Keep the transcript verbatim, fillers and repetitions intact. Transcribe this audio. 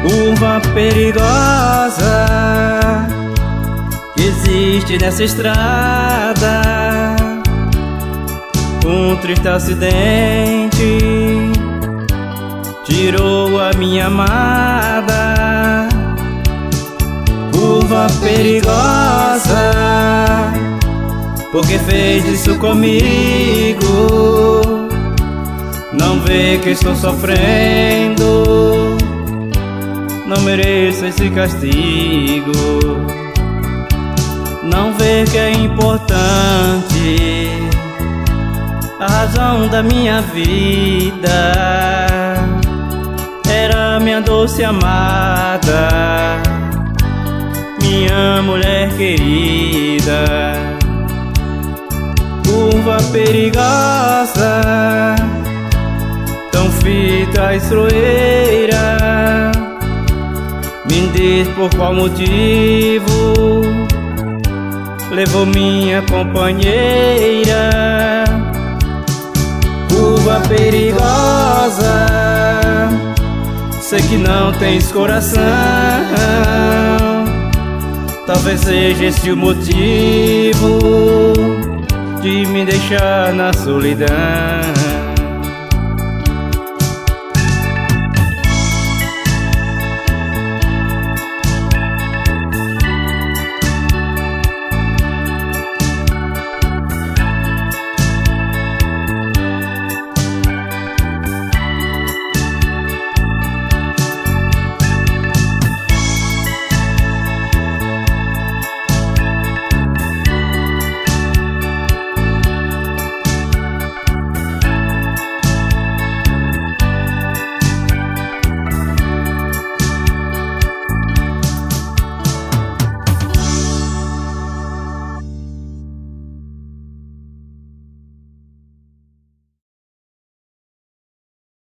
Curva perigosa que existe nessa estrada. Um triste acidente tirou a minha amada. Curva perigosa, porque fez isso comigo? Não vê que estou sofrendo, não mereço esse castigo. Não vê que é importante a razão da minha vida. Era minha doce amada, minha mulher querida. Curva perigosa, tão fita e traiçoeira. Me diz por qual motivo levou minha companheira. Curva perigosa, sei que não tens coração. Talvez seja esse o motivo de me deixar na solidão.